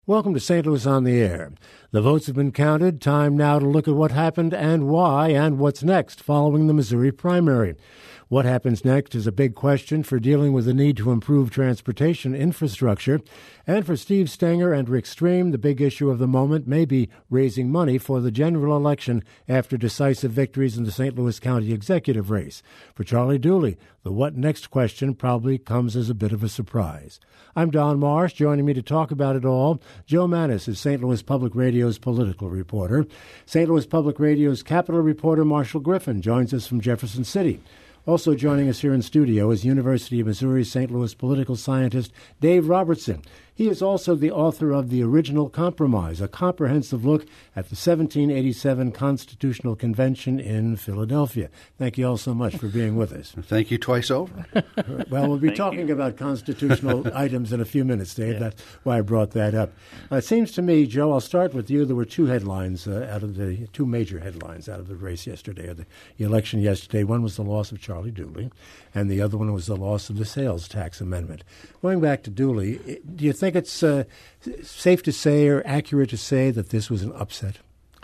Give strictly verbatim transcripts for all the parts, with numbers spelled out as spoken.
Welcome to Saint Louis on the Air. The votes have been counted. Time now to look at what happened and why and what's next following the Missouri primary. What happens next is a big question for dealing with the need to improve transportation infrastructure. And for Steve Stenger and Rick Stream, the big issue of the moment may be raising money for the general election after decisive victories in the Saint Louis County executive race. For Charlie Dooley, the what next question probably comes as a bit of a surprise. I'm Don Marsh. Joining me to talk about it all, Joe Mannis is Saint Louis Public Radio's political reporter. Saint Louis Public Radio's Capitol reporter Marshall Griffin joins us from Jefferson City. Also joining us here in studio is University of Missouri Saint Louis political scientist Dave Robertson. He is also the author of The Original Compromise, a comprehensive look at the seventeen eighty-seven Constitutional Convention in Philadelphia. Thank you all so much for being with us. Thank you twice over. Well, we'll be talking you. about constitutional items in a few minutes, Dave. Yeah. That's why I brought that up. Uh, it seems to me, Joe, I'll start with you. There were two headlines uh, out of the two major headlines out of the race yesterday, or the election yesterday. One was the loss of Charlie Dooley, and the other one was the loss of the sales tax amendment. Going back to Dooley, do you think it's uh, safe to say or accurate to say that this was an upset?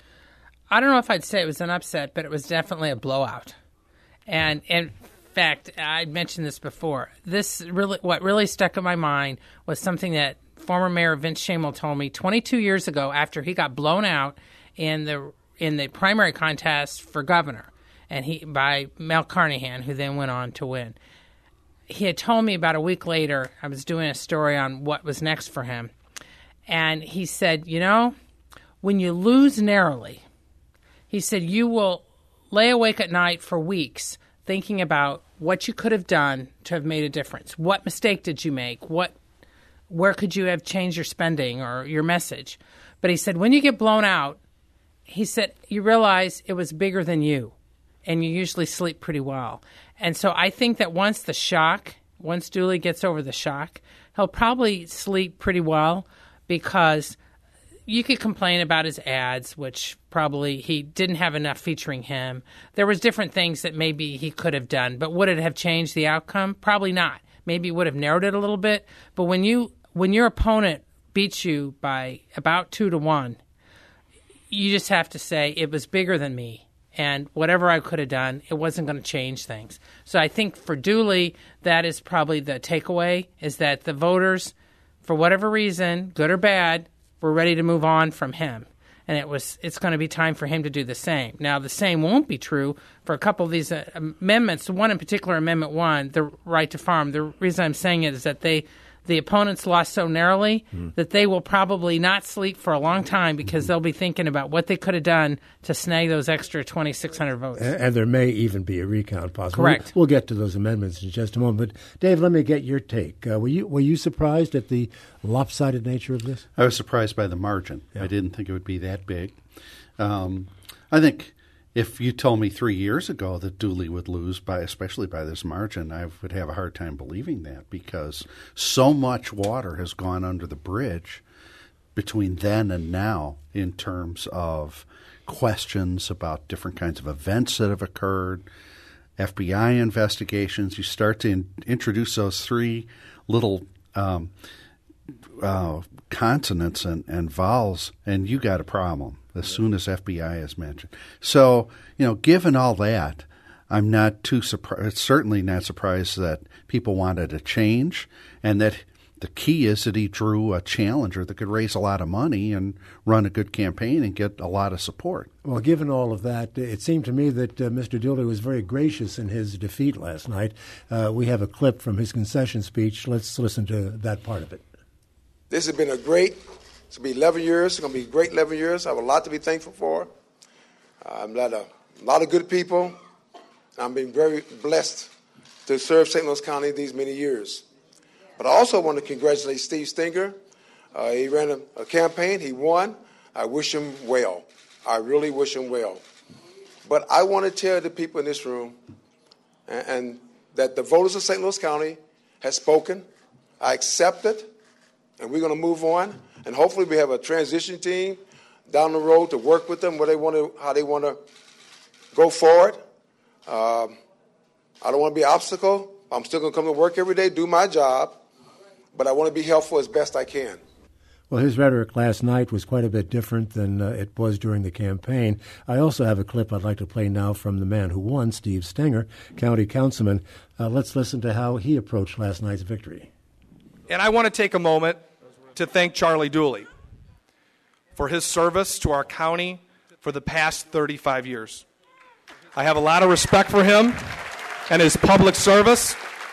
I don't know if I'd say it was an upset, but it was definitely a blowout. And in fact, I mentioned this before. This really, what really stuck in my mind was something that former Mayor Vince Shamel told me twenty-two years ago after he got blown out in the in the primary contest for governor, and he by Mel Carnahan, who then went on to win. He had told me about a week later, I was doing a story on what was next for him, and he said, you know, when you lose narrowly, he said, you will lay awake at night for weeks thinking about what you could have done to have made a difference. What mistake did you make? What, where could you have changed your spending or your message? But he said, when you get blown out, he said, you realize it was bigger than you, and you usually sleep pretty well. And so I think that once the shock, once Dooley gets over the shock, he'll probably sleep pretty well, because you could complain about his ads, which probably he didn't have enough featuring him. There was different things that maybe he could have done, but would it have changed the outcome? Probably not. Maybe it would have narrowed it a little bit. But when you when your opponent beats you by about two to one, you just have to say it was bigger than me. And whatever I could have done, it wasn't going to change things. So I think for Dooley, that is probably the takeaway, is that the voters, for whatever reason, good or bad, were ready to move on from him. And it was it's going to be time for him to do the same. Now, the same won't be true for a couple of these uh, amendments. The one in particular, Amendment one, the right to farm. The reason I'm saying it is that they the opponents lost so narrowly mm. that they will probably not sleep for a long time, because mm-hmm. they'll be thinking about what they could have done to snag those extra twenty-six hundred votes. And, and there may even be a recount possible. Correct. We'll, we'll get to those amendments in just a moment. But, Dave, let me get your take. Uh, were you were you surprised at the lopsided nature of this? I was surprised by the margin. Yeah. I didn't think it would be that big. Um, I think if you told me three years ago that Dooley would lose, by especially by this margin, I would have a hard time believing that, because so much water has gone under the bridge between then and now in terms of questions about different kinds of events that have occurred, F B I investigations. You start to in, introduce those three little um, uh, consonants and, and vowels, and you got a problem as soon as F B I is mentioned. So, you know, given all that, I'm not too surprised, certainly not surprised that people wanted a change, and that the key is that he drew a challenger that could raise a lot of money and run a good campaign and get a lot of support. Well, given all of that, it seemed to me that uh, Mister Dooley was very gracious in his defeat last night. Uh, we have a clip from his concession speech. Let's listen to that part of it. This has been a great It's going to be eleven years. It's going to be a great eleven years. I have a lot to be thankful for. Uh, I've met a, a lot of good people. I'm being very blessed to serve Saint Louis County these many years. But I also want to congratulate Steve Stenger. Uh, he ran a, a campaign. He won. I wish him well. I really wish him well. But I want to tell the people in this room and, and that the voters of Saint Louis County has spoken. I accept it, and we're going to move on. And hopefully we have a transition team down the road to work with them where they want to, how they want to go forward. Um, I don't want to be an obstacle. I'm still going to come to work every day, do my job, but I want to be helpful as best I can. Well, his rhetoric last night was quite a bit different than uh, it was during the campaign. I also have a clip I'd like to play now from the man who won, Steve Stenger, county councilman. Uh, let's listen to how he approached last night's victory. And I want to take a moment to thank Charlie Dooley for his service to our county for the past thirty-five years. I have a lot of respect for him and his public service.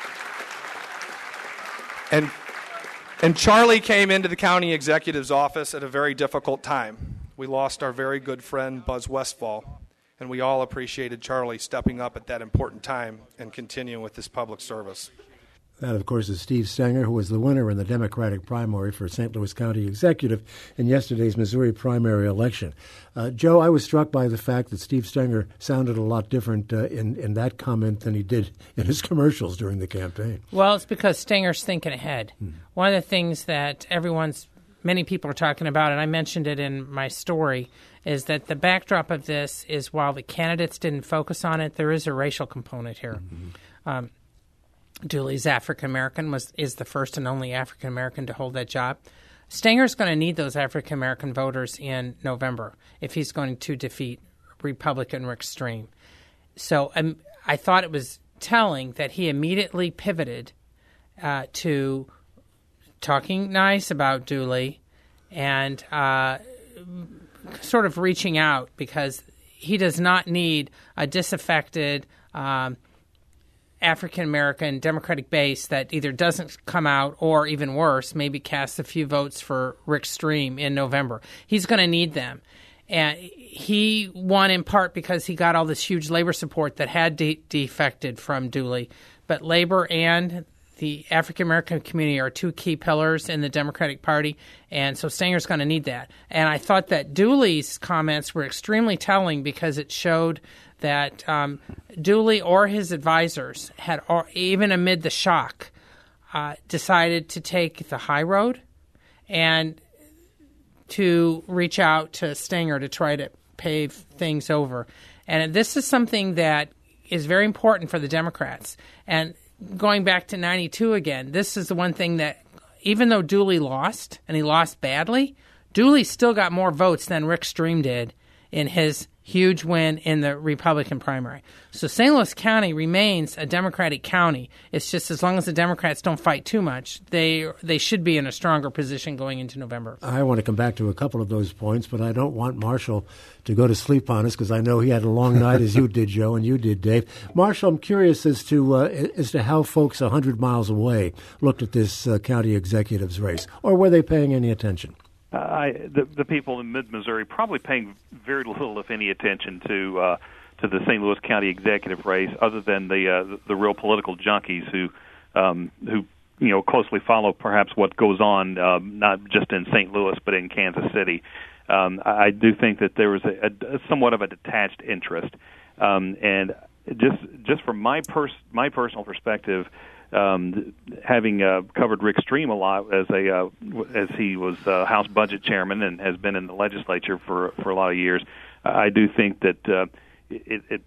And And Charlie came into the county executive's office at a very difficult time. We lost our very good friend, Buzz Westfall, and we all appreciated Charlie stepping up at that important time and continuing with this public service. That, of course, is Steve Stenger, who was the winner in the Democratic primary for Saint Louis County Executive in yesterday's Missouri primary election. Uh, Joe, I was struck by the fact that Steve Stenger sounded a lot different uh, in, in that comment than he did in his commercials during the campaign. Well, it's because Stenger's thinking ahead. Hmm. One of the things that everyone's, many people are talking about, and I mentioned it in my story, is that the backdrop of this is while the candidates didn't focus on it, there is a racial component here. Mm-hmm. Um, Dooley's African-American, was is the first and only African-American to hold that job. Stenger's going to need those African-American voters in November if he's going to defeat Republican Rick Stream. So um, I thought it was telling that he immediately pivoted uh, to talking nice about Dooley and uh, sort of reaching out, because he does not need a disaffected um African-American Democratic base that either doesn't come out or, even worse, maybe casts a few votes for Rick Stream in November. He's going to need them. And he won in part because he got all this huge labor support that had de- defected from Dooley. But labor and the African-American community are two key pillars in the Democratic Party, and so Stenger's going to need that. And I thought that Dooley's comments were extremely telling because it showed that um, Dooley or his advisors had, or even amid the shock, uh, decided to take the high road and to reach out to Stenger to try to pave things over. And this is something that is very important for the Democrats. And going back to ninety-two again, this is the one thing that, even though Dooley lost, and he lost badly, Dooley still got more votes than Rick Stream did in his huge win in the Republican primary. So Saint Louis County remains a Democratic county. It's just as long as the Democrats don't fight too much, they they should be in a stronger position going into November. I want to come back to a couple of those points, but I don't want Marshall to go to sleep on us because I know he had a long night, as you did, Joe, and you did, Dave. Marshall, I'm curious as to uh, as to how folks one hundred miles away looked at this uh, county executive's race, or were they paying any attention? Uh, I, the, the people in mid-Missouri probably paying very little, if any, attention to uh, to the Saint Louis County executive race, other than the uh, the, the real political junkies who um, who you know closely follow perhaps what goes on, um, not just in Saint Louis but in Kansas City. Um, I, I do think that there was a, a, a somewhat of a detached interest, um, and just just from my pers- my personal perspective. Um, having uh, covered Rick Stream a lot as a uh, as he was uh, House Budget Chairman and has been in the legislature for for a lot of years, I do think that uh, it, it's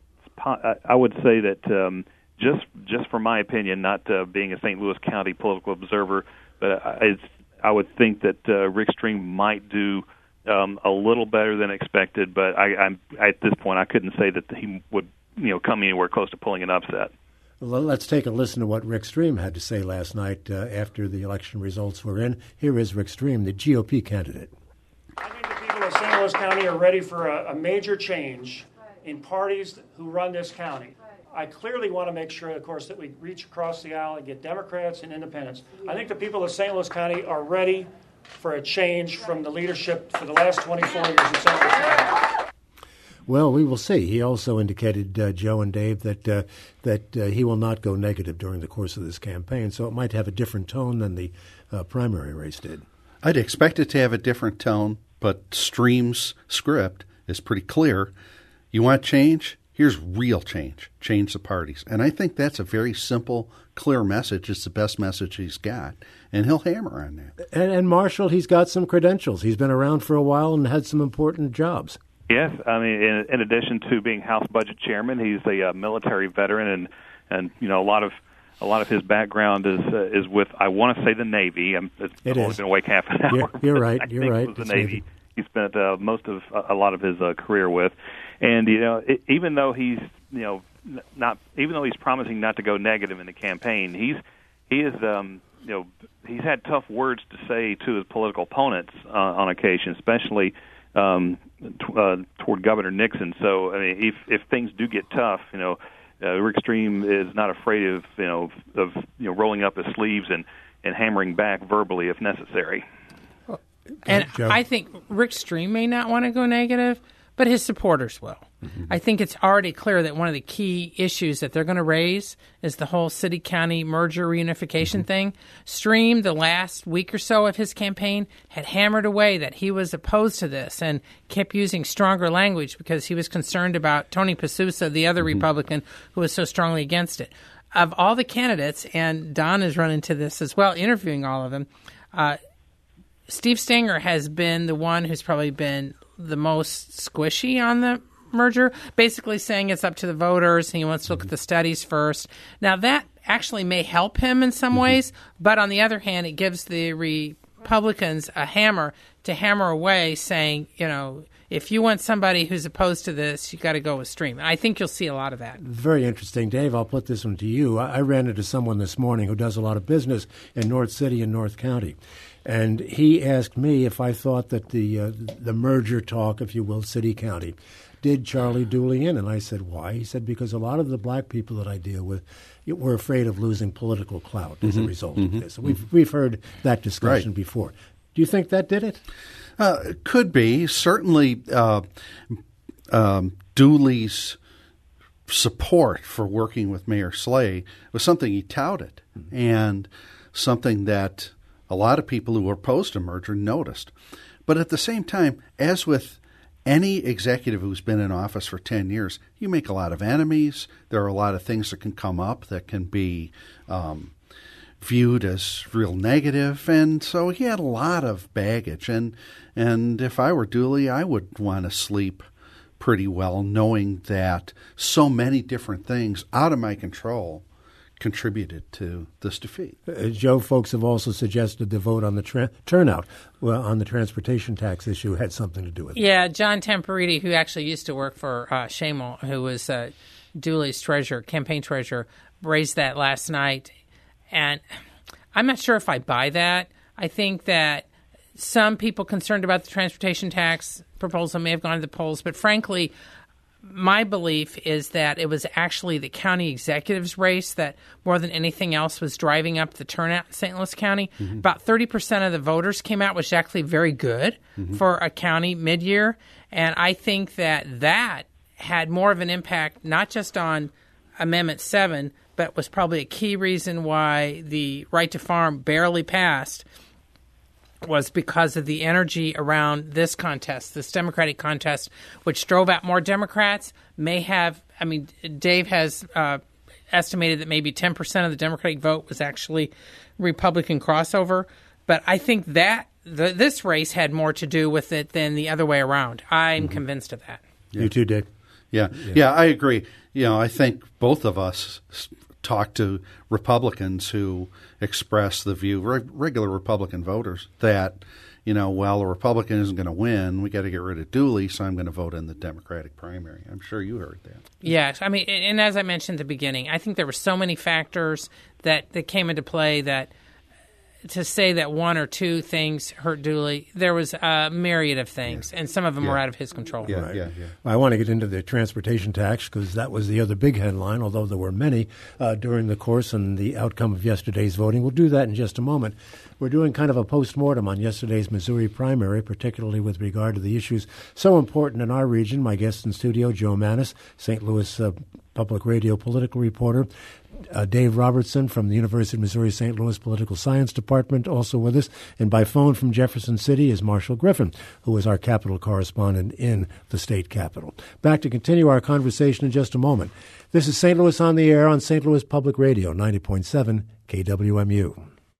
I would say that um, just just from my opinion, not uh, being a Saint Louis County political observer, but it's, I would think that uh, Rick Stream might do um, a little better than expected. But I, I'm at this point, I couldn't say that he would you know come anywhere close to pulling an upset. Well, let's take a listen to what Rick Stream had to say last night uh, after the election results were in. Here is Rick Stream, the G O P candidate. I think the people of Saint Louis County are ready for a, a major change in parties who run this county. I clearly want to make sure, of course, that we reach across the aisle and get Democrats and independents. I think the people of Saint Louis County are ready for a change from the leadership for the last twenty-four years in Saint Louis County. Well, we will see. He also indicated, uh, Joe and Dave, that uh, that uh, he will not go negative during the course of this campaign, so it might have a different tone than the uh, primary race did. I'd expect it to have a different tone, but Stream's script is pretty clear. You want change? Here's real change. Change the parties. And I think that's a very simple, clear message. It's the best message he's got, and he'll hammer on that. And, and Marshall, he's got some credentials. He's been around for a while and had some important jobs. Yes, I mean, in, in addition to being House Budget Chairman, he's a uh, military veteran, and and you know a lot of a lot of his background is uh, is with, I want to say, the Navy. I'm, I've it only is. been awake half an hour. You're, you're right. I You're think right. It was the it's Navy. Navy. He spent uh, most of uh, a lot of his uh, career with, and you know, it, even though he's you know not even though he's promising not to go negative in the campaign, he's he is um, you know he's had tough words to say to his political opponents uh, on occasion, especially um, t- uh, toward Governor Nixon. So I mean, if if things do get tough, you know. Uh, Rick Stream is not afraid of you know of you know rolling up his sleeves and, and hammering back verbally if necessary. And Joe? I think Rick Stream may not want to go negative, but his supporters will. Mm-hmm. I think it's already clear that one of the key issues that they're going to raise is the whole city-county merger reunification mm-hmm. thing. Stream, the last week or so of his campaign, had hammered away that he was opposed to this and kept using stronger language because he was concerned about Tony Pasusa, the other mm-hmm. Republican, who was so strongly against it. Of all the candidates, and Don has run into this as well, interviewing all of them, uh, Steve Stenger has been the one who's probably been the most squishy on the merger, basically saying it's up to the voters and he wants to look at the studies first. Now, that actually may help him in some mm-hmm. ways, but on the other hand, it gives the Republicans a hammer to hammer away, saying, you know, if you want somebody who's opposed to this, you got to go with Stream. And I think you'll see a lot of that. Very interesting. Dave, I'll put this one to you. I, I ran into someone this morning who does a lot of business in North City and North County. And he asked me if I thought that the uh, the merger talk, if you will, city-county, did Charlie Dooley in. And I said, why? He said, because a lot of the black people that I deal with were afraid of losing political clout as mm-hmm. a result mm-hmm. of this. We've, mm-hmm. we've heard that discussion right. before. Do you think that did it? Uh, it could be. Certainly, uh, um, Dooley's support for working with Mayor Slay was something he touted mm-hmm. and something that a lot of people who were opposed to merger noticed. But at the same time, as with any executive who's been in office for ten years, you make a lot of enemies. There are a lot of things that can come up that can be um, viewed as real negative. And so he had a lot of baggage. And, and if I were Dooley, I would want to sleep pretty well knowing that so many different things out of my control contributed to this defeat. Uh, Joe, folks have also suggested the vote on the tra- turnout well, on the transportation tax issue had something to do with it. Yeah, John Tamperiti, who actually used to work for uh, Shamel, who was uh, Dooley's treasurer, campaign treasurer, raised that last night. And I'm not sure if I buy that. I think that some people concerned about the transportation tax proposal may have gone to the polls, but frankly, my belief is that it was actually the county executive's race that more than anything else was driving up the turnout in Saint Louis County. Mm-hmm. About thirty percent of the voters came out, which is actually very good mm-hmm. for a county mid-year. And I think that that had more of an impact, not just on Amendment seven, but was probably a key reason why the right to farm barely passed, was because of the energy around this contest, this Democratic contest, which drove out more Democrats, may have, I mean, Dave has uh, estimated that maybe ten percent of the Democratic vote was actually Republican crossover. But I think that the, this race had more to do with it than the other way around. I'm mm-hmm. convinced of that. Yeah. You too, Dave. Yeah. yeah, yeah, I agree. You know, I think both of us talk to Republicans who express the view, reg- regular Republican voters, that, you know, well, a Republican isn't going to win. We got to get rid of Dooley, so I'm going to vote in the Democratic primary. I'm sure you heard that. Yes. I mean, and as I mentioned at the beginning, I think there were so many factors that, that came into play that to say that one or two things hurt Dooley, there was a myriad of things, yeah. and some of them yeah. were out of his control. Yeah, right. yeah, yeah. I want to get into the transportation tax because that was the other big headline, although there were many uh, during the course and the outcome of yesterday's voting. We'll do that in just a moment. We're doing kind of a postmortem on yesterday's Missouri primary, particularly with regard to the issues so important in our region. My guest in studio, Joe Mannies, Saint Louis uh, Public Radio political reporter. Uh, Dave Robertson from the University of Missouri Saint Louis Political Science Department also with us. And by phone from Jefferson City is Marshall Griffin, who is our capital correspondent in the state capitol. Back to continue our conversation in just a moment. This is Saint Louis on the Air on Saint Louis Public Radio, ninety point seven K W M U.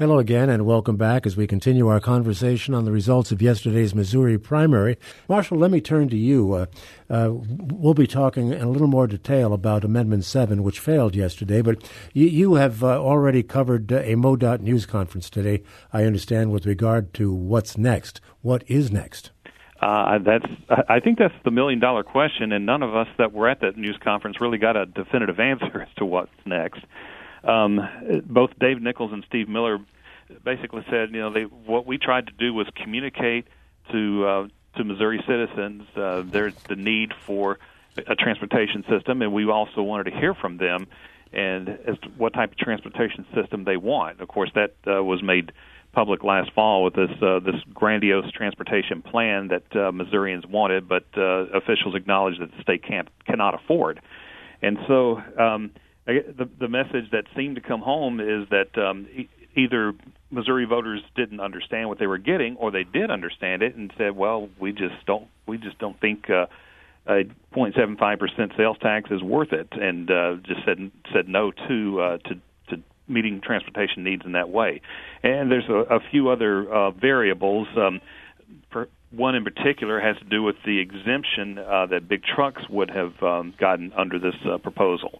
Hello again, and welcome back as we continue our conversation on the results of yesterday's Missouri primary. Marshall, let me turn to you. Uh, uh, we'll be talking in a little more detail about Amendment seven, which failed yesterday, but you, you have uh, already covered uh, a MoDOT news conference today, I understand, with regard to what's next. What is next? Uh, that's. I think that's the million-dollar question, and none of us that were at that news conference really got a definitive answer as to what's next. Um, both Dave Nichols and Steve Miller basically said, you know, they, what we tried to do was communicate to uh, to Missouri citizens uh, there's the need for a transportation system, and we also wanted to hear from them and as to what type of transportation system they want. Of course, that uh, was made public last fall with this uh, this grandiose transportation plan that uh, Missourians wanted, but uh, officials acknowledged that the state can't cannot afford, and so. Um, The, the message that seemed to come home is that um, e- either Missouri voters didn't understand what they were getting, or they did understand it and said, "Well, we just don't, we just don't think uh, a zero point seven five percent sales tax is worth it," and uh, just said said no to uh, to to meeting transportation needs in that way. And there's a, a few other uh, variables. Um, for, One in particular has to do with the exemption uh, that big trucks would have um, gotten under this uh, proposal.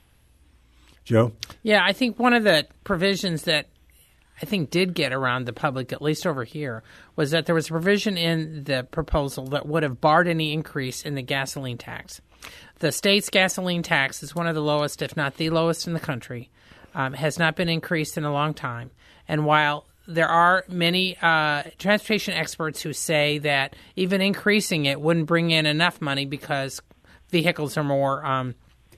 Joe? Yeah, I think one of the provisions that I think did get around the public, at least over here, was that there was a provision in the proposal that would have barred any increase in the gasoline tax. The state's gasoline tax is one of the lowest, if not the lowest in the country, um, has not been increased in a long time. And while there are many uh, transportation experts who say that even increasing it wouldn't bring in enough money because vehicles are more um,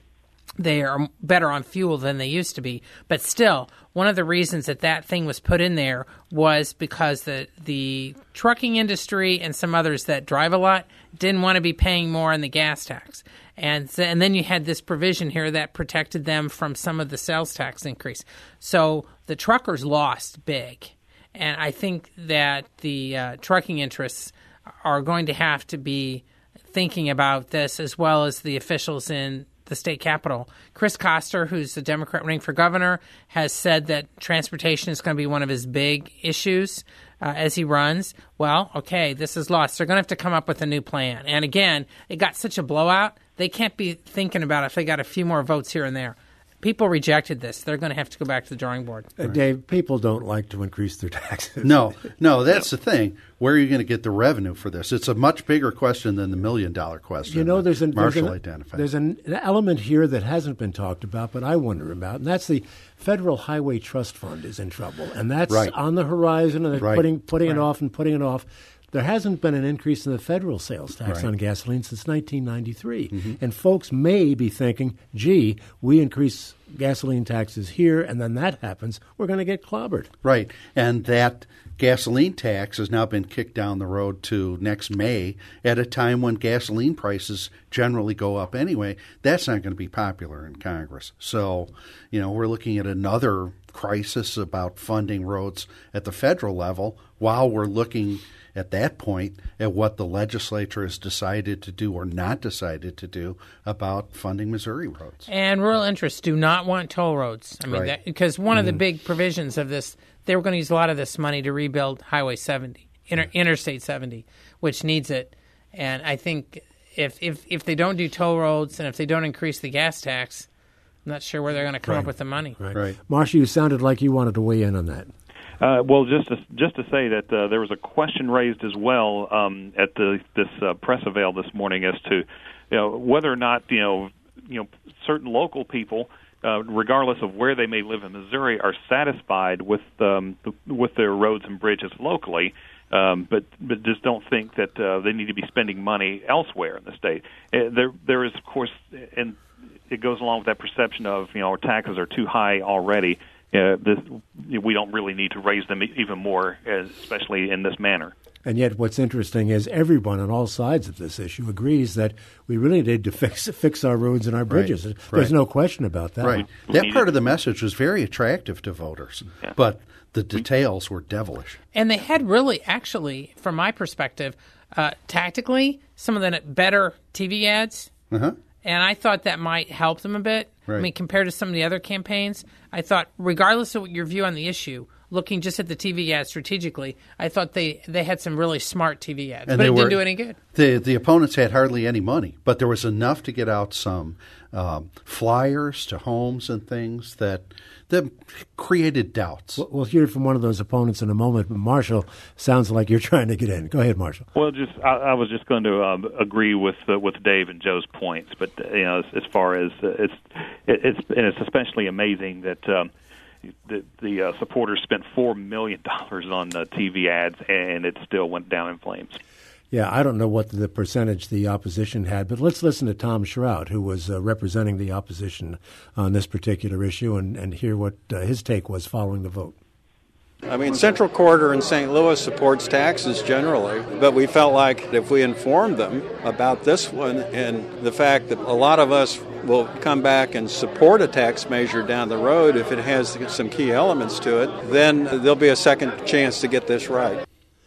they are better on fuel than they used to be. But still, one of the reasons that that thing was put in there was because the the trucking industry and some others that drive a lot didn't want to be paying more on the gas tax. And, and then you had this provision here that protected them from some of the sales tax increase. So the truckers lost big. And I think that the uh, trucking interests are going to have to be thinking about this, as well as the officials in the state capitol. Chris Koster, who's the Democrat running for governor, has said that transportation is going to be one of his big issues uh, as he runs. Well, okay, this is lost. They're going to have to come up with a new plan. And again, it got such a blowout, they can't be thinking about if they got a few more votes here and there. People rejected this. They're going to have to go back to the drawing board. Uh, Dave, people don't like to increase their taxes. No, no, that's the thing. Where are you going to get the revenue for this? It's a much bigger question than the million-dollar question. You know, there's an, Marshall there's, an, identified. there's an element here that hasn't been talked about, but I wonder about, and that's the Federal Highway Trust Fund is in trouble, and that's right. on the horizon, and they're right. putting putting right. it off and putting it off. There hasn't been an increase in the federal sales tax right. on gasoline since nineteen ninety-three. Mm-hmm. And folks may be thinking, gee, we increase gasoline taxes here, and then that happens, we're going to get clobbered. Right. And that gasoline tax has now been kicked down the road to next May at a time when gasoline prices generally go up anyway. That's not going to be popular in Congress. So, you know, we're looking at another crisis about funding roads at the federal level while we're looking at that point at what the legislature has decided to do or not decided to do about funding Missouri roads. And rural interests do not want toll roads. I mean, Right. that, because one mm-hmm. of the big provisions of this, they were going to use a lot of this money to rebuild Highway seventy, inter, Interstate seventy, which needs it. And I think if, if if they don't do toll roads and if they don't increase the gas tax, I'm not sure where they're going to come Right. up with the money. Right. Right. Marcia, you sounded like you wanted to weigh in on that. Uh, well, just to, just to say that uh, there was a question raised as well um, at the this uh, press avail this morning as to you know whether or not you know you know certain local people, uh, regardless of where they may live in Missouri, are satisfied with um, the, with their roads and bridges locally, um, but but just don't think that uh, they need to be spending money elsewhere in the state. Uh, there there is of course, and it goes along with that perception of you know our taxes are too high already. Uh, this, we don't really need to raise them even more, especially in this manner. And yet what's interesting is everyone on all sides of this issue agrees that we really need to fix fix our roads and our bridges. Right. There's right. no question about that. Right. That part of the message was very attractive to voters, yeah. but the details were devilish. And they had really, actually, from my perspective, uh, tactically, some of the better T V ads. Uh-huh. And I thought that might help them a bit. Right. I mean, compared to some of the other campaigns, I thought, regardless of what your view on the issue, looking just at the T V ads strategically, I thought they, they had some really smart T V ads, and but it were, didn't do any good. The the opponents had hardly any money, but there was enough to get out some um, flyers to homes and things that that created doubts. We'll hear from one of those opponents in a moment, but Marshall, sounds like you're trying to get in. Go ahead, Marshall. Well, just I, I was just going to um, agree with uh, with Dave and Joe's points, but uh, you know, as, as far as uh, it's it, it's and it's especially amazing that. Um, The, the uh, supporters spent four million dollars on uh, T V ads, and it still went down in flames. Yeah, I don't know what the percentage the opposition had, but let's listen to Tom Shrout, who was uh, representing the opposition on this particular issue, and, and hear what uh, his take was following the vote. I mean, Central Corridor in Saint Louis supports taxes generally, but we felt like if we informed them about this one and the fact that a lot of us will come back and support a tax measure down the road if it has some key elements to it, then there'll be a second chance to get this right.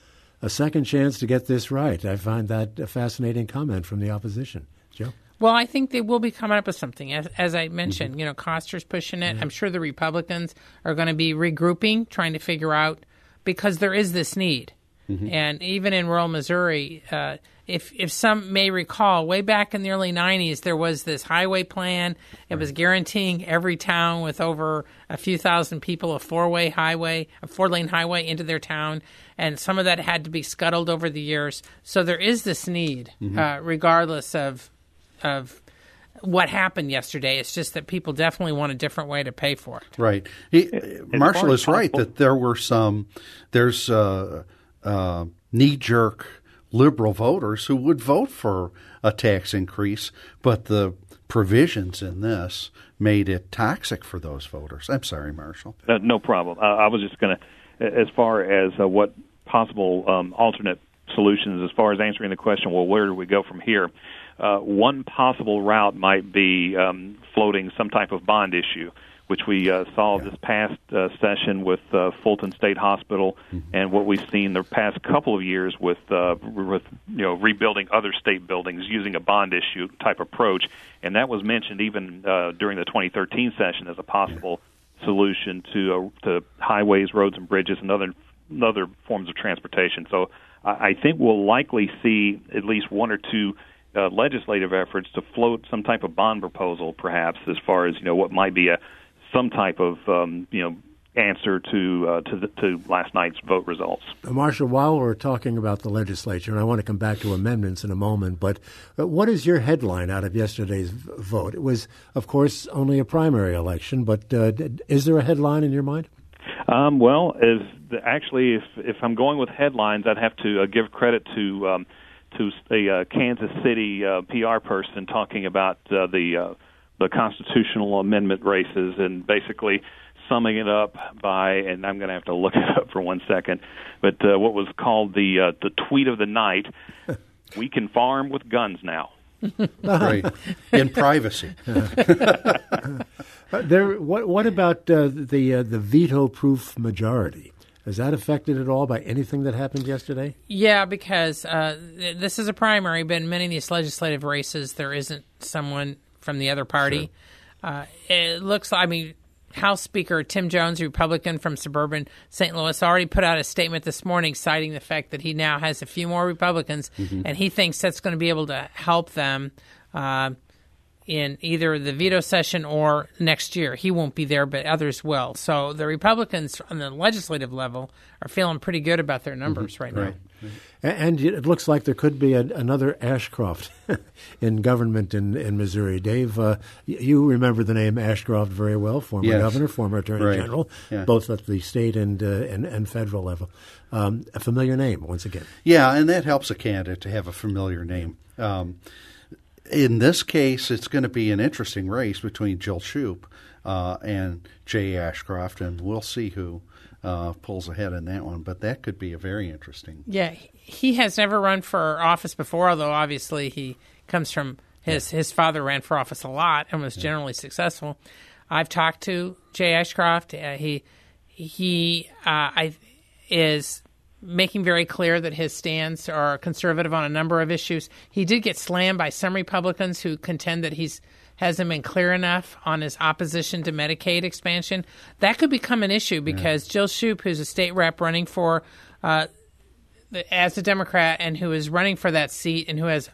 A second chance to get this right. I find that a fascinating comment from the opposition. Joe? Well, I think they will be coming up with something. As, as I mentioned, mm-hmm. you know, Koster's pushing it. Mm-hmm. I'm sure the Republicans are going to be regrouping, trying to figure out, because there is this need. Mm-hmm. And even in rural Missouri, uh, if if some may recall, way back in the early nineties, there was this highway plan. It right. was guaranteeing every town with over a few thousand people a four-way highway, a four-lane highway into their town. And some of that had to be scuttled over the years. So there is this need, mm-hmm. uh, regardless of of what happened yesterday. It's just that people definitely want a different way to pay for it. Right. He, Marshall is right that there were some, there's uh, uh, knee-jerk liberal voters who would vote for a tax increase, but the provisions in this made it toxic for those voters. I'm sorry, Marshall. Uh, no problem. Uh, I was just going to, as far as uh, what possible um, alternate solutions, as far as answering the question, well, where do we go from here? Uh, one possible route might be um, floating some type of bond issue, which we uh, saw yeah. this past uh, session with uh, Fulton State Hospital, mm-hmm. and what we've seen the past couple of years with, uh, with you know rebuilding other state buildings using a bond issue type approach, and that was mentioned even uh, during the twenty thirteen session as a possible yeah. solution to uh, to highways, roads, and bridges, and other other forms of transportation. So I, I think we'll likely see at least one or two Uh, legislative efforts to float some type of bond proposal, perhaps, as far as you know what might be a some type of um, you know answer to uh, to, the, to last night's vote results. Marshall, while we're talking about the legislature, and I want to come back to amendments in a moment, but uh, what is your headline out of yesterday's v- vote? It was, of course, only a primary election, but uh, is there a headline in your mind? Um, well, as the, actually, if if I'm going with headlines, I'd have to uh, give credit to. Um, to a uh, Kansas City uh, P R person talking about uh, the uh, the constitutional amendment races, and basically summing it up by, and I'm going to have to look it up for one second, but uh, what was called the uh, the tweet of the night: "We can farm with guns now." Right, in privacy. there. What What about uh, the uh, the veto-proof majority? Has that affected at all by anything that happened yesterday? Yeah, because uh, this is a primary, but in many of these legislative races, there isn't someone from the other party. Sure. Uh, it looks like, I mean, House Speaker Tim Jones, a Republican from suburban Saint Louis, already put out a statement this morning citing the fact that he now has a few more Republicans, mm-hmm. and he thinks that's going to be able to help them uh, in either the veto session or next year. He won't be there, but others will. So the Republicans on the legislative level are feeling pretty good about their numbers mm-hmm. right now. Right. And it looks like there could be a, another Ashcroft in government in, in Missouri. Dave, uh, you remember the name Ashcroft very well, former yes. governor, former attorney right. general, yeah. both at the state and, uh, and, and federal level. Um, a familiar name, once again. Yeah, and that helps a candidate to have a familiar name. Um, in this case, it's going to be an interesting race between Jill Shoup uh, and Jay Ashcroft, and we'll see who Uh, pulls ahead in that one, but that could be a very interesting. Yeah, he has never run for office before, although obviously he comes from his yeah. his father ran for office a lot and was yeah. generally successful. I've talked to Jay Ashcroft. Uh, he he uh, I is making very clear that his stands are conservative on a number of issues. He did get slammed by some Republicans who contend that he's hasn't been clear enough on his opposition to Medicaid expansion. That could become an issue because yeah. Jill Shoup, who's a state rep running for uh, as a Democrat and who is running for that seat and who has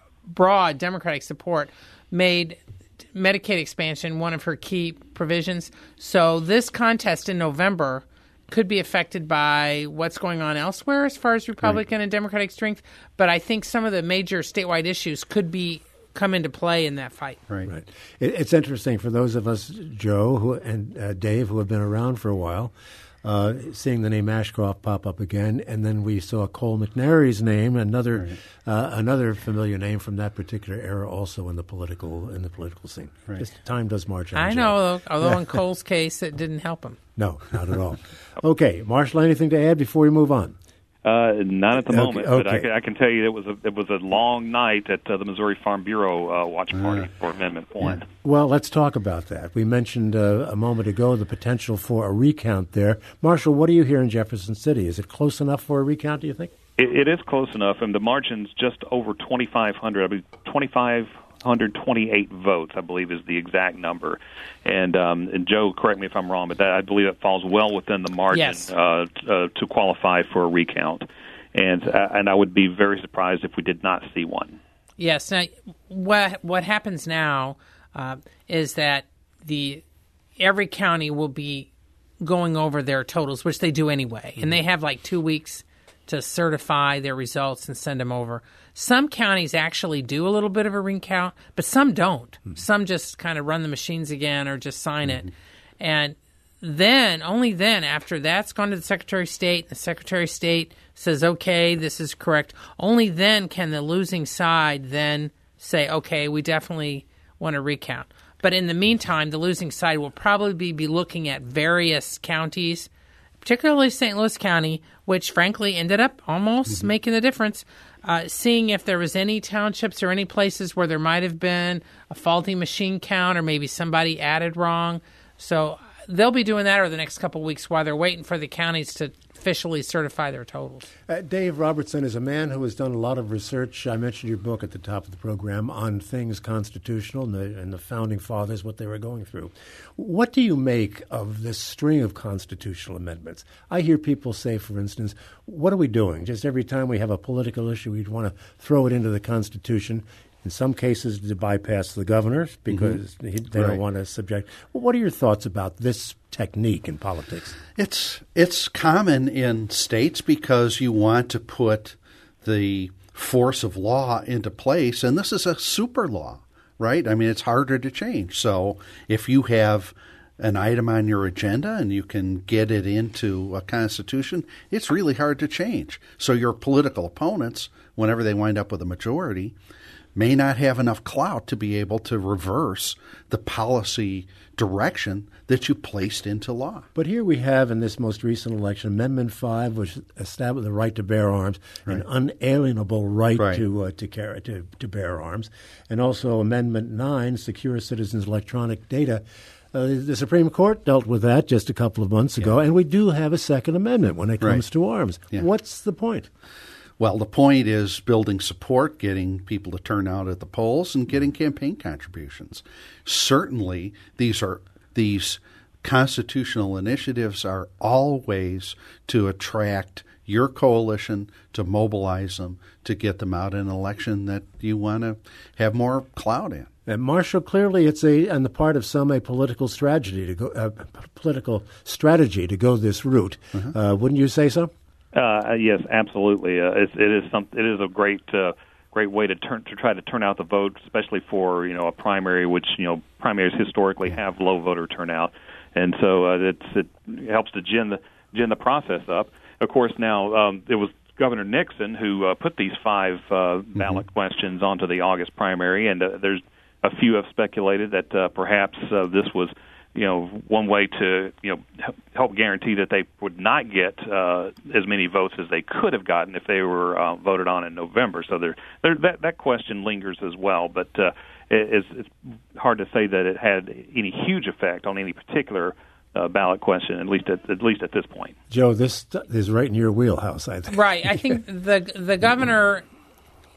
broad Democratic support, made Medicaid expansion one of her key provisions. So this contest in November could be affected by what's going on elsewhere as far as Republican right. and Democratic strength. But I think some of the major statewide issues could be come into play in that fight. Right. right. It, it's interesting for those of us, Joe who, and uh, Dave, who have been around for a while, uh, seeing the name Ashcroft pop up again, and then we saw Cole McNary's name, another right. uh, another familiar name from that particular era, also in the political in the political scene. Right. Just time does march on. I know, although in Cole's case, it didn't help him. No, not at all. Okay, Marshall, anything to add before we move on? Uh, not at the Okay, moment, okay. but I, can- I can tell you it was a it was a long night at uh, the Missouri Farm Bureau uh, watch party Uh, for Amendment One. Well, let's talk about that. We mentioned uh, a moment ago the potential for a recount there. Marshall, what do you hear in Jefferson City? Is it close enough for a recount, do you think? It, it is close enough, and the margin's just over twenty-five hundred. I mean, twenty-five hundred twenty-eight votes, I believe, is the exact number. And, um, and Joe, correct me if I'm wrong, but that, I believe it falls well within the margin yes. uh, t- uh, to qualify for a recount. And uh, and I would be very surprised if we did not see one. Yes. Now, what what happens now uh, is that the every county will be going over their totals, which they do anyway, mm-hmm. and they have like two weeks to certify their results and send them over. Some counties actually do a little bit of a recount, but some don't. Mm-hmm. Some just kind of run the machines again or just sign mm-hmm. it. And then, only then, after that's gone to the Secretary of State, the Secretary of State says, okay, this is correct, only then can the losing side then say, okay, we definitely want to recount. But in the meantime, the losing side will probably be, be looking at various counties, particularly Saint Louis County, which frankly ended up almost mm-hmm. making the difference, uh, seeing if there was any townships or any places where there might have been a faulty machine count or maybe somebody added wrong. So they'll be doing that over the next couple of weeks while they're waiting for the counties to officially certify their totals. Uh, Dave Robertson is a man who has done a lot of research. I mentioned your book at the top of the program on things constitutional and the, and the Founding Fathers, what they were going through. What do you make of this string of constitutional amendments? I hear people say, for instance, what are we doing? Just every time we have a political issue, we'd want to throw it into the Constitution. In some cases, to bypass the governor because mm-hmm. he, they right. don't want to subject. Well, what are your thoughts about this technique in politics? It's it's common in states because you want to put the force of law into place, and this is a super law, right? I mean, it's harder to change. So if you have an item on your agenda and you can get it into a constitution, it's really hard to change. So your political opponents, whenever they wind up with a majority, may not have enough clout to be able to reverse the policy direction that you placed into law. But here we have in this most recent election, Amendment five, which established the right to bear arms, right. an unalienable right, right. to uh, to carry to, to bear arms, and also Amendment nine, secure citizens' electronic data. Uh, the Supreme Court dealt with that just a couple of months ago, yeah. and we do have a Second Amendment when it comes right. to arms. Yeah. What's the point? Well, the point is building support, getting people to turn out at the polls, and getting campaign contributions. Certainly, these are these constitutional initiatives are all ways to attract your coalition, to mobilize them, to get them out in an election that you want to have more clout in. And Marshall, clearly, it's a on the part of some a political strategy to go uh, political strategy to go this route. Uh-huh. Uh, wouldn't you say so? Uh, yes, absolutely. Uh, it, it is some. It is a great, uh, great way to turn to try to turn out the vote, especially for you know a primary, which you know primaries historically have low voter turnout, and so uh, it's, it helps to gin the gin the process up. Of course, now um, it was Governor Nixon who uh, put these five uh, ballot mm-hmm. questions onto the August primary, and uh, there's a few have speculated that uh, perhaps uh, this was. You know, one way to you know help guarantee that they would not get uh, as many votes as they could have gotten if they were uh, voted on in November. So there, there that that question lingers as well. But uh, it, it's, it's hard to say that it had any huge effect on any particular uh, ballot question, at least at, at least at this point. Joe, this is right in your wheelhouse, I think. Right. I think the the governor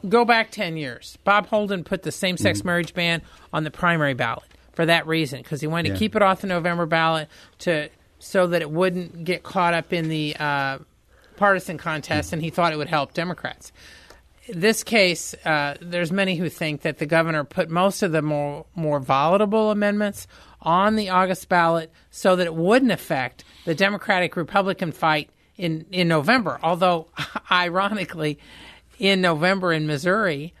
go back ten years. Bob Holden put the same-sex mm-hmm. marriage ban on the primary ballot for that reason, because he wanted yeah. to keep it off the November ballot to so that it wouldn't get caught up in the uh, partisan contest, mm-hmm. and he thought it would help Democrats. This case, uh, there's many who think that the governor put most of the more, more volatile amendments on the August ballot so that it wouldn't affect the Democratic-Republican fight in, in November. Although, ironically, in November in Missouri,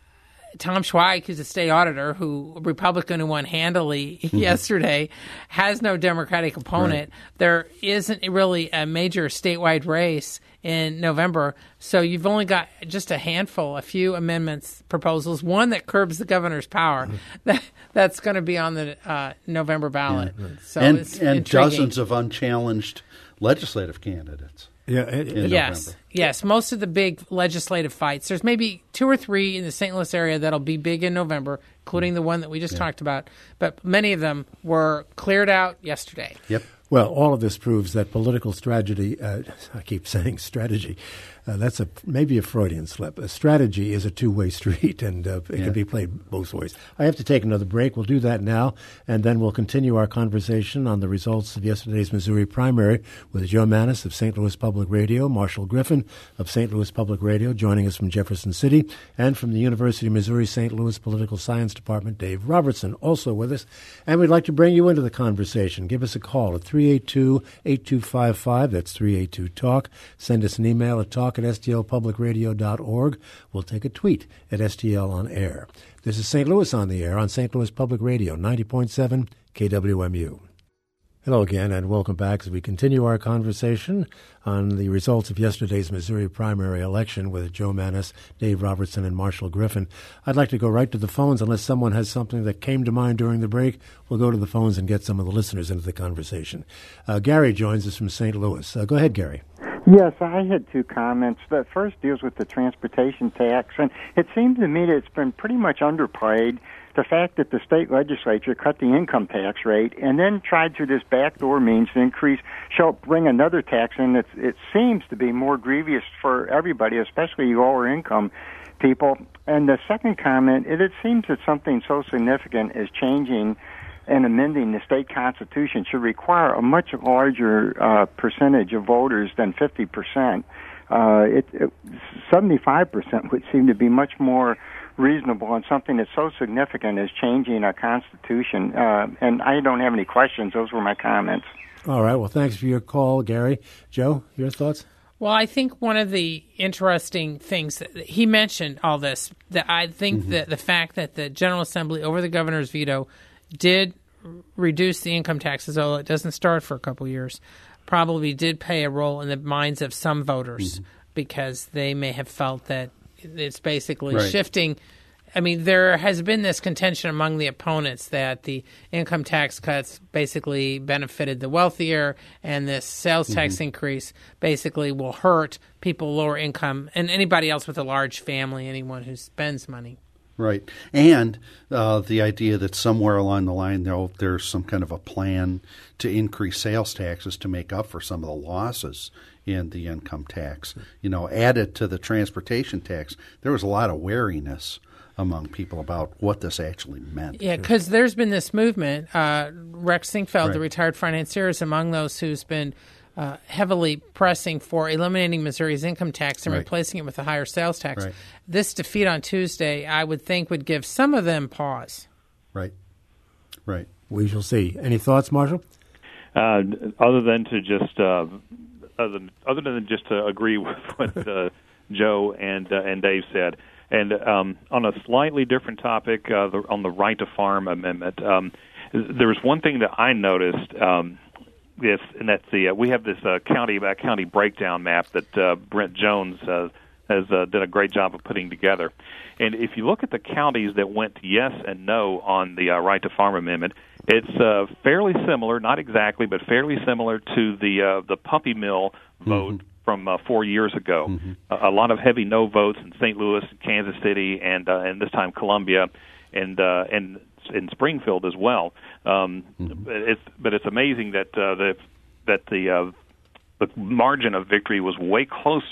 Tom Schweik, who's a state auditor, who a Republican who won handily mm-hmm. yesterday, has no Democratic opponent. Right. There isn't really a major statewide race in November, so you've only got just a handful, a few amendments, proposals, one that curbs the governor's power. Mm-hmm. That, that's going to be on the uh, November ballot. Yeah, right. So and it's and intriguing. Dozens of unchallenged legislative candidates. Yeah, it, in yes, November. yes. Most of the big legislative fights. There's maybe two or three in the Saint Louis area that'll be big in November, including the one that we just yeah. talked about. But many of them were cleared out yesterday. Yep. Well, all of this proves that political strategy, uh, I keep saying strategy, uh, that's a maybe a Freudian slip. A strategy is a two-way street, and uh, it yeah. can be played both ways. I have to take another break. We'll do that now, and then we'll continue our conversation on the results of yesterday's Missouri primary with Joe Maness of Saint Louis Public Radio, Marshall Griffin of Saint Louis Public Radio, joining us from Jefferson City, and from the University of Missouri Saint Louis Political Science Department, Dave Robertson, also with us. And we'd like to bring you into the conversation. Give us a call at three eight two, eight two five five. That's three eight two talk. Send us an email at talk at s t l public radio dot org. We'll take a tweet at S T L on air. This is Saint Louis on the air on Saint Louis Public Radio, ninety point seven K W M U. Hello again, and welcome back as we continue our conversation on the results of yesterday's Missouri primary election with Joe Maness, Dave Robertson, and Marshall Griffin. I'd like to go right to the phones unless someone has something that came to mind during the break. We'll go to the phones and get some of the listeners into the conversation. Uh, Gary joins us from Saint Louis. Uh, go ahead, Gary. Yes, I had two comments. The first deals with the transportation tax, and it seems to me that it's been pretty much underplayed. The fact that the state legislature cut the income tax rate and then tried through this backdoor means to increase, show, bring another tax in that it seems to be more grievous for everybody, especially lower income people. And the second comment, it, it seems that something so significant as changing and amending the state constitution should require a much larger uh, percentage of voters than fifty percent. Uh, it, it, seventy-five percent would seem to be much more reasonable on something that's so significant as changing our Constitution. Uh, and I don't have any questions. Those were my comments. All right. Well, thanks for your call, Gary. Joe, your thoughts? Well, I think one of the interesting things that he mentioned all this, that I think mm-hmm. that the fact that the General Assembly, over the governor's veto, did reduce the income taxes, although it doesn't start for a couple of years, probably did play a role in the minds of some voters mm-hmm. because they may have felt that it's basically right. shifting. I mean, there has been this contention among the opponents that the income tax cuts basically benefited the wealthier, and this sales tax mm-hmm. increase basically will hurt people lower income and anybody else with a large family, anyone who spends money. Right. And uh, the idea that somewhere along the line there, there's some kind of a plan to increase sales taxes to make up for some of the losses in the income tax. You know, added to the transportation tax, there was a lot of wariness among people about what this actually meant. Yeah, because there's been this movement. Uh, Rex Sinkfeld, right. the retired financier, is among those who's been uh, heavily pressing for eliminating Missouri's income tax and right. replacing it with a higher sales tax. Right. This defeat on Tuesday, I would think, would give some of them pause. Right. Right. We shall see. Any thoughts, Marshall? Uh, other than to just uh, other, than, other than just to agree with what uh, Joe and uh, and Dave said, and um, on a slightly different topic, uh, the, on the right to farm amendment, um, there was one thing that I noticed. Um, Yes, and that's the uh, we have this uh, county by county breakdown map that uh, Brent Jones uh, has uh, done a great job of putting together. And if you look at the counties that went yes and no on the uh, right to farm amendment, it's uh, fairly similar, not exactly, but fairly similar to the uh, the puppy mill vote mm-hmm. from uh, four years ago. Mm-hmm. A, a lot of heavy no votes in Saint Louis, Kansas City, and uh, and this time Columbia, and uh, and. in Springfield as well. Um, mm-hmm. It's but it's amazing that uh, the that the uh, the margin of victory was way closer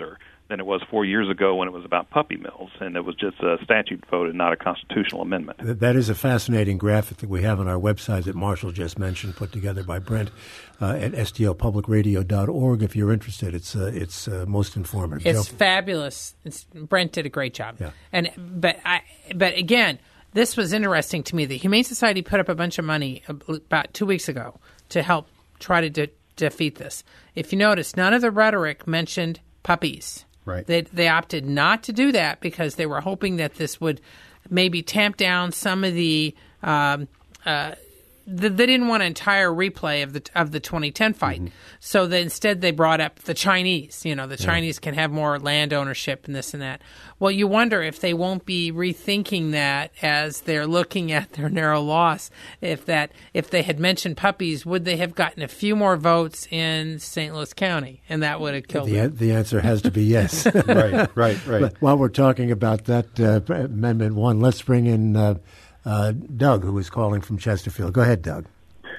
than it was four years ago when it was about puppy mills, and it was just a statute voted, not a constitutional amendment. That is a fascinating graphic that we have on our website that Marshall just mentioned, put together by Brent uh, at S T L public radio dot org. If you're interested, it's uh, it's uh, most informative. It's Joe? fabulous. It's, Brent did a great job. Yeah. And but I but again, this was interesting to me. The Humane Society put up a bunch of money about two weeks ago to help try to de- defeat this. If you notice, none of the rhetoric mentioned puppies. Right. They they opted not to do that because they were hoping that this would maybe tamp down some of the. Um, uh, the they didn't want an entire replay of the of the twenty ten fight, mm-hmm. so that instead they brought up the Chinese. You know, the yeah. Chinese can have more land ownership and this and that. Well, you wonder if they won't be rethinking that as they're looking at their narrow loss. If that if they had mentioned puppies, would they have gotten a few more votes in Saint Louis County, and that would have killed the, them? The answer has to be yes. right, right, right. While we're talking about that uh, Amendment One, let's bring in uh, uh, Doug, who is calling from Chesterfield. Go ahead, Doug.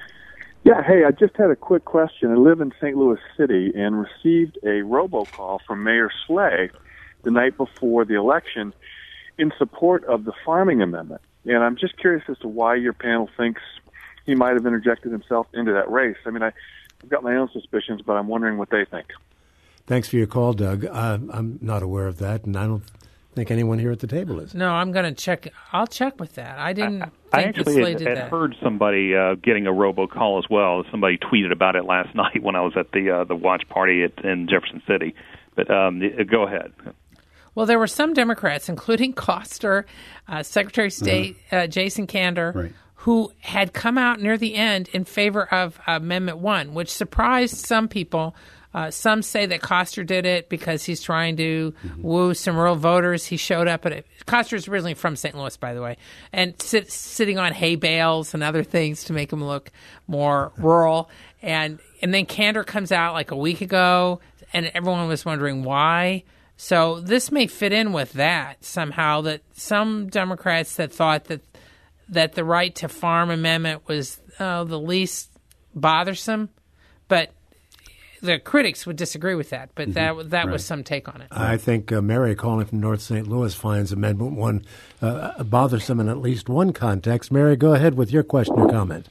Yeah, hey, I just had a quick question. I live in Saint Louis City and received a robocall from Mayor Slay the night before the election in support of the farming amendment. And I'm just curious as to why your panel thinks he might have interjected himself into that race. I mean, I, I've got my own suspicions, but I'm wondering what they think. Thanks for your call, Doug. Uh, I'm not aware of that, and I don't think anyone here at the table is. No, I'm going to check. I'll check with that. I didn't I, think I actually Slay had, did had that. heard somebody uh, getting a robocall as well. Somebody tweeted about it last night when I was at the uh, the watch party at, in Jefferson City. But um, go ahead. Well, there were some Democrats, including Koster, uh, Secretary of State mm-hmm. uh, Jason Kander, right. who had come out near the end in favor of Amendment one, which surprised some people. Uh, some say that Koster did it because he's trying to mm-hmm. woo some rural voters. He showed up at it. Koster is originally from Saint Louis, by the way, and sit, sitting on hay bales and other things to make him look more rural. And and then Kander comes out like a week ago, and everyone was wondering why. So this may fit in with that somehow, that some Democrats that thought that that the right to farm amendment was uh, the least bothersome, but the critics would disagree with that. But that that right. was some take on it. I think uh, Mary, calling from North Saint Louis, finds Amendment one uh, bothersome in at least one context. Mary, go ahead with your question or comment.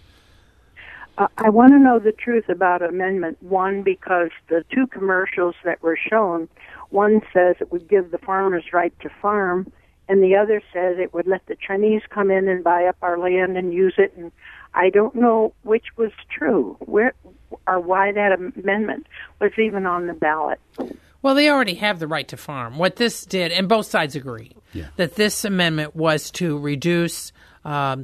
Uh, I want to know the truth about Amendment one because the two commercials that were shown, one says it would give the farmers right to farm, and the other says it would let the Chinese come in and buy up our land and use it. And I don't know which was true, where or why that amendment was even on the ballot. Well, they already have the right to farm. What this did, and both sides agree, yeah. that this amendment was to reduce um,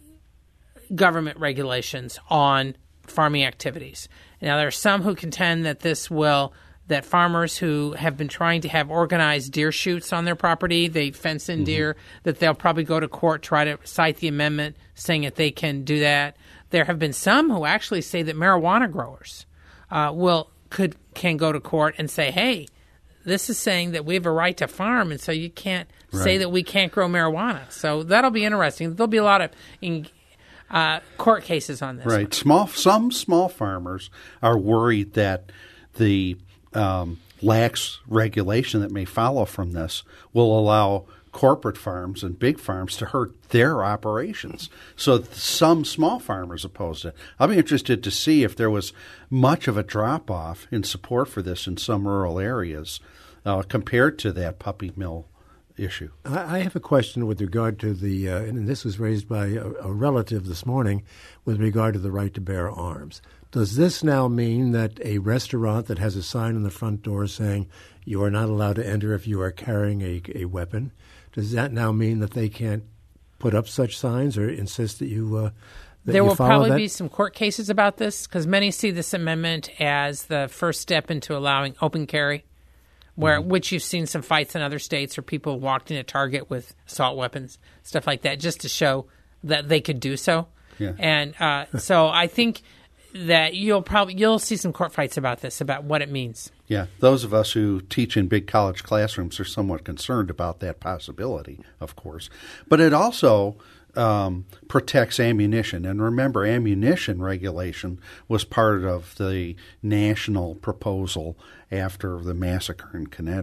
government regulations on farming activities. Now, there are some who contend that this will that farmers who have been trying to have organized deer shoots on their property, they fence in mm-hmm. deer, that they'll probably go to court, try to cite the amendment, saying that they can do that. There have been some who actually say that marijuana growers uh, will could can go to court and say, hey, this is saying that we have a right to farm, and so you can't right. say that we can't grow marijuana. So that'll be interesting. There'll be a lot of in, uh, court cases on this. Right. One. Small Some small farmers are worried that the Um, lax regulation that may follow from this will allow corporate farms and big farms to hurt their operations. So some small farmers opposed it. I'll be interested to see if there was much of a drop-off in support for this in some rural areas uh, compared to that puppy mill issue. I have a question with regard to the, uh, and this was raised by a, a relative this morning, with regard to the right to bear arms. Does this now mean that a restaurant that has a sign on the front door saying you are not allowed to enter if you are carrying a, a weapon, does that now mean that they can't put up such signs or insist that you uh, that There you will follow probably that? be some court cases about this because many see this amendment as the first step into allowing open carry, where mm-hmm. which you've seen some fights in other states where people walked in a Target with assault weapons, stuff like that, just to show that they could do so. Yeah. And uh, so I think that you'll probably you'll see some court fights about this, about what it means. Yeah, those of us who teach in big college classrooms are somewhat concerned about that possibility, of course. But it also um, protects ammunition. And remember, ammunition regulation was part of the national proposal after the massacre in Connecticut.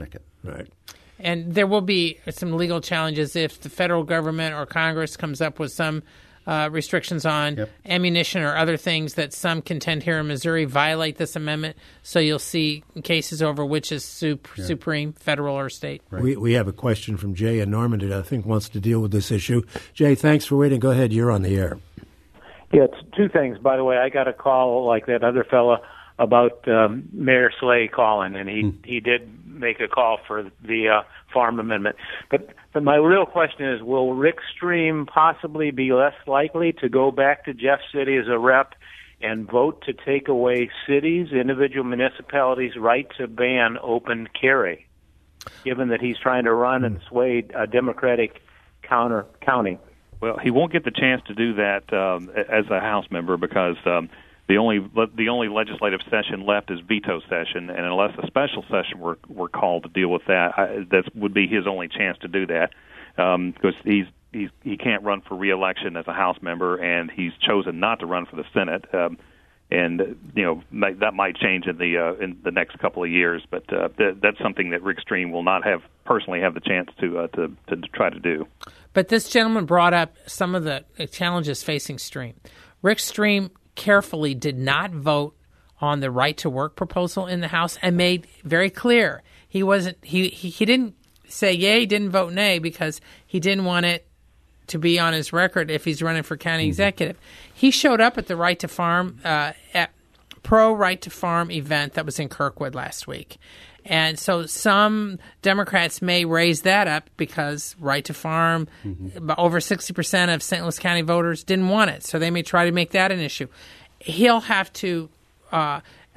Right. And there will be some legal challenges if the federal government or Congress comes up with some uh, restrictions on yep. ammunition or other things that some contend here in Missouri violate this amendment. So you'll see cases over which is sup- yeah. supreme, federal or state. Right. We we have a question from Jay in Normandy that I think wants to deal with this issue. Jay, thanks for waiting. Go ahead. You're on the air. Yeah, it's two things. By the way, I got a call like that other fella about um, Mayor Slay calling, and he, mm. he did make a call for the uh, farm amendment. But, but my real question is, will Rick Stream possibly be less likely to go back to Jeff City as a rep and vote to take away cities, individual municipalities' right to ban open carry, given that he's trying to run and sway a Democratic counter county? Well, he won't get the chance to do that um, as a House member because um, the only the only legislative session left is veto session, and unless a special session were were called to deal with that, I, that would be his only chance to do that um, because he's he's he can't run for re-election as a House member, and he's chosen not to run for the Senate. Um, and you know may, that might change in the uh, in the next couple of years, but uh, th- that's something that Rick Stream will not have personally have the chance to uh, to, to to try to do. But this gentleman brought up some of the challenges facing Stream. Rick Stream carefully did not vote on the right to work proposal in the House and made very clear he wasn't he, he, he didn't say yay, didn't vote nay because he didn't want it to be on his record if he's running for county mm-hmm. executive. He showed up at the Right to Farm uh, at pro Right to Farm event that was in Kirkwood last week. And so some Democrats may raise that up because Right to Farm, mm-hmm. over sixty percent of Saint Louis County voters didn't want it. So they may try to make that an issue. He'll have to, uh,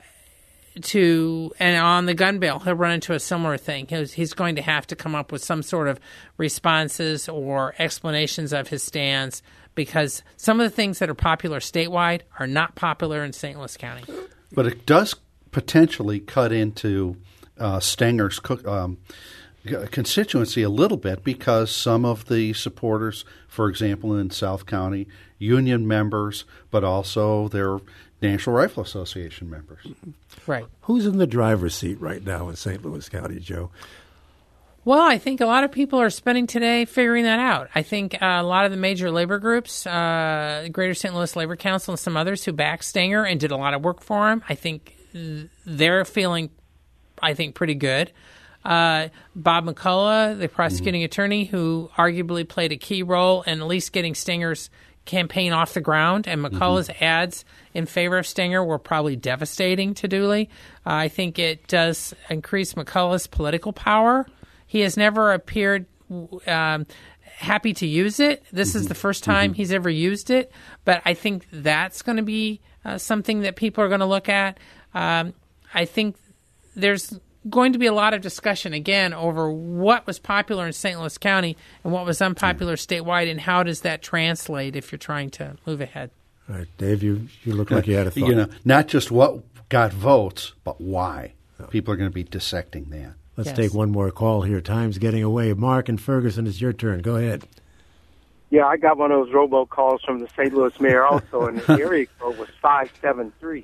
to and on the gun bill, he'll run into a similar thing. He's, he's going to have to come up with some sort of responses or explanations of his stance because some of the things that are popular statewide are not popular in Saint Louis County. But it does potentially cut into Uh, Stenger's um, constituency a little bit because some of the supporters, for example, in South County, union members, but also their National Rifle Association members. Right. Who's in the driver's seat right now in Saint Louis County, Joe? Well, I think a lot of people are spending today figuring that out. I think uh, a lot of the major labor groups, uh, Greater Saint Louis Labor Council and some others who backed Stenger and did a lot of work for him, I think they're feeling I think pretty good. Uh, Bob McCullough, the prosecuting mm-hmm. attorney, who arguably played a key role in at least getting Stenger's campaign off the ground, and McCullough's mm-hmm. ads in favor of Stenger were probably devastating to Dooley. Uh, I think it does increase McCullough's political power. He has never appeared um, happy to use it. This mm-hmm. is the first time mm-hmm. he's ever used it, but I think that's going to be uh, something that people are going to look at. Um, I think there's going to be a lot of discussion, again, over what was popular in Saint Louis County and what was unpopular statewide, and how does that translate if you're trying to move ahead. All right, Dave, you, you look like you had a thought. You know, not just what got votes, but why. Oh. People are going to be dissecting that. Let's yes. take one more call here. Time's getting away. Mark and Ferguson, it's your turn. Go ahead. Yeah, I got one of those robocalls from the Saint Louis mayor also, and the area code was five seven three.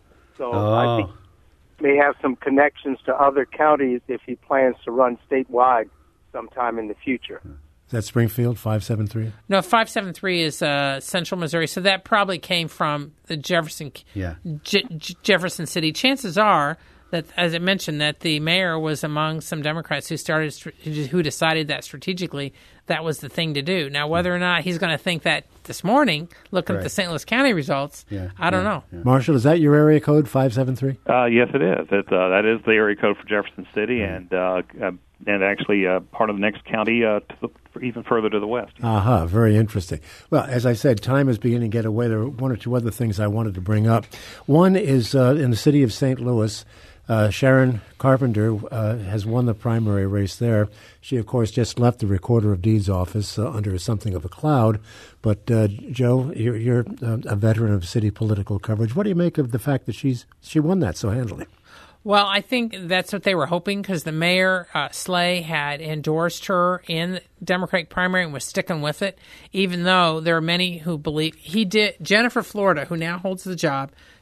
So oh. I think may have some connections to other counties if he plans to run statewide sometime in the future. Is that Springfield, five seven three? No, five seven three is uh, Central Missouri, so that probably came from the Jefferson yeah. J- J- Jefferson City. Chances are that, as I mentioned, that the mayor was among some Democrats who started, who decided that strategically that was the thing to do. Now, whether or not he's going to think that this morning, looking right. at the Saint Louis County results, yeah. I don't yeah. know. Yeah. Marshall, is that your area code, five seven three? Uh, yes, it is. It, uh, that is the area code for Jefferson City, mm-hmm. and uh, uh, and actually uh, part of the next county uh, to the, even further to the west. Aha, uh-huh, very interesting. Well, as I said, time is beginning to get away. There are one or two other things I wanted to bring up. One is uh, in the city of Saint Louis, Uh, Sharon Carpenter uh, has won the primary race there. She, of course, just left the Recorder of Deeds office uh, under something of a cloud. But, uh, Joe, you're, you're uh, a veteran of city political coverage. What do you make of the fact that she's she won that so handily? Well, I think that's what they were hoping because the mayor, uh, Slay, had endorsed her in the Democratic primary and was sticking with it, even though there are many who believe he did. Jennifer Florida, who now holds the job,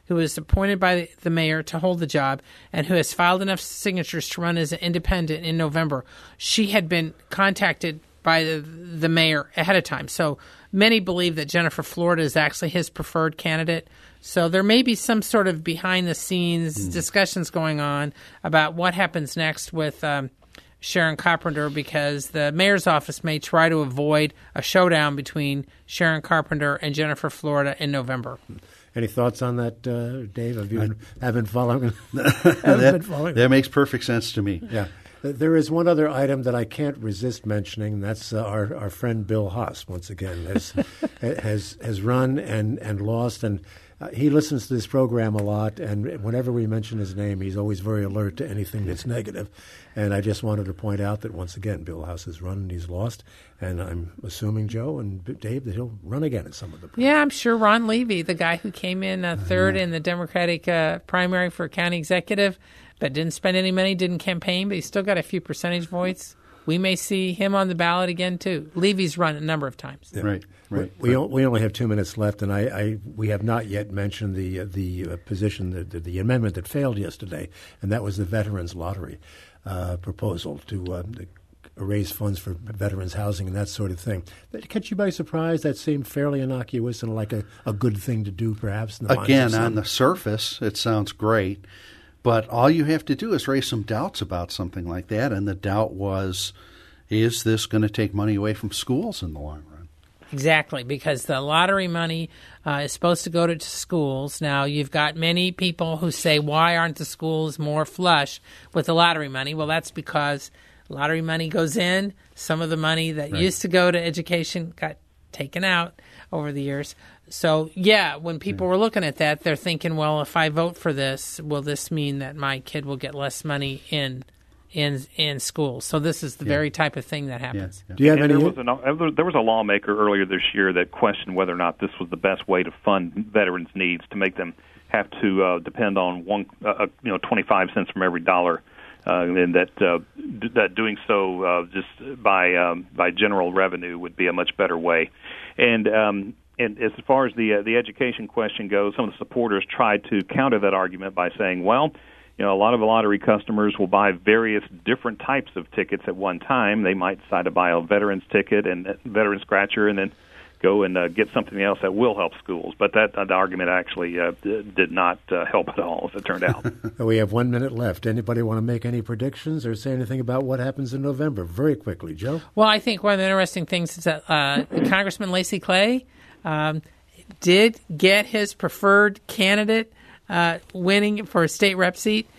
who is appointed by the mayor to hold the job and who has filed enough signatures to run as an independent in November. She had been contacted by the, the mayor ahead of time. So many believe that Jennifer Florida is actually his preferred candidate. So there may be some sort of behind-the-scenes mm. discussions going on about what happens next with um, Sharon Carpenter, because the mayor's office may try to avoid a showdown between Sharon Carpenter and Jennifer Florida in November. Any thoughts on that, uh, Dave? Have you been, have been following? that, been following? That makes perfect sense to me. Yeah. There is one other item that I can't resist mentioning, and that's uh, our, our friend Bill Haas, once again, has has, has run and, and lost. And uh, he listens to this program a lot, and whenever we mention his name, he's always very alert to anything that's negative. And I just wanted to point out that, once again, Bill Haas has run and he's lost. And I'm assuming, Joe and Dave, that he'll run again at some of the programs. Yeah, I'm sure Ron Levy, the guy who came in uh, third uh, yeah. in the Democratic uh, primary for county executive, but didn't spend any money, didn't campaign, but he's still got a few percentage votes. We may see him on the ballot again, too. Levy's run a number of times. Yeah. Right, right. We, we, we only have two minutes left, and I, I we have not yet mentioned the uh, the uh, position, the, the, the amendment that failed yesterday, and that was the Veterans Lottery uh, proposal to uh, raise funds for veterans housing and that sort of thing. That catch you by surprise? That seemed fairly innocuous and like a, a good thing to do, perhaps. In the Again, on the surface, it sounds great. But all you have to do is raise some doubts about something like that, and the doubt was, is this going to take money away from schools in the long run? Exactly, because the lottery money uh, is supposed to go to schools. Now, you've got many people who say, why aren't the schools more flush with the lottery money? Well, that's because lottery money goes in. Some of the money that right. used to go to education got taken out over the years. So, yeah, when people were looking at that, they're thinking, well, if I vote for this, will this mean that my kid will get less money in in in school? So this is the yeah. very type of thing that happens. Yeah. Do you have and any? There was, an, there was a lawmaker earlier this year that questioned whether or not this was the best way to fund veterans' needs, to make them have to uh, depend on one, uh, you know, twenty-five cents from every dollar. Uh, and that uh, d- that doing so uh, just by um, by general revenue would be a much better way. And um, and as far as the uh, the education question goes, some of the supporters tried to counter that argument by saying, well, you know, a lot of lottery customers will buy various different types of tickets at one time. They might decide to buy a veterans ticket and a veteran scratcher, and then go and uh, get something else that will help schools. But that uh, the argument actually uh, d- did not uh, help at all, as it turned out. We have one minute left. Anybody want to make any predictions or say anything about what happens in November? Very quickly, Joe. Well, I think one of the interesting things is that uh, Congressman Lacy Clay um, did get his preferred candidate uh, winning for a state rep seat,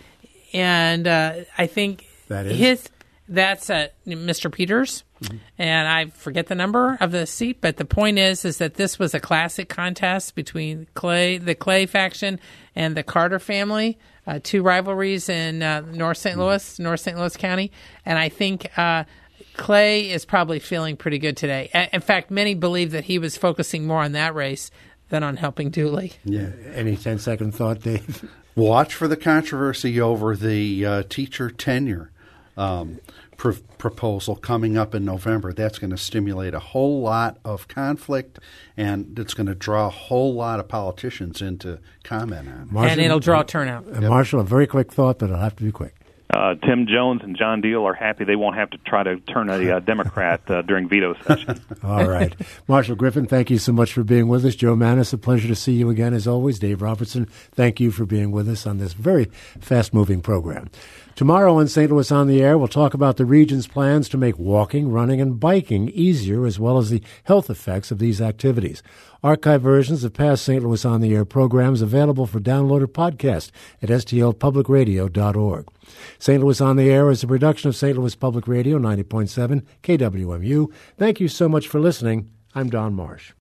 and uh, I think that is? his that's uh, Mister Peters. Mm-hmm. And I forget the number of the seat, but the point is, is that this was a classic contest between Clay, the Clay faction, and the Carter family, uh, two rivalries in uh, North Saint Louis, mm-hmm. North Saint Louis County. And I think uh, Clay is probably feeling pretty good today. In fact, many believe that he was focusing more on that race than on helping Dooley. Yeah. Any ten-second thought, Dave? Watch for the controversy over the uh, teacher tenure Um, Pr- proposal coming up in November. That's going to stimulate a whole lot of conflict, and it's going to draw a whole lot of politicians in to comment on it. Marshall, and it'll draw turnout. Uh, Marshall, a very quick thought, but it'll have to be quick. Uh, Tim Jones and John Deal are happy they won't have to try to turn a uh, Democrat uh, during veto session. All right. Marshall Griffin, thank you so much for being with us. Joe Manis, a pleasure to see you again as always. Dave Robertson, thank you for being with us on this very fast-moving program. Tomorrow on Saint Louis on the Air, we'll talk about the region's plans to make walking, running, and biking easier, as well as the health effects of these activities. Archive versions of past Saint Louis on the Air programs available for download or podcast at S T L public radio dot org. Saint Louis on the Air is a production of Saint Louis Public Radio, ninety point seven K W M U. Thank you so much for listening. I'm Don Marsh.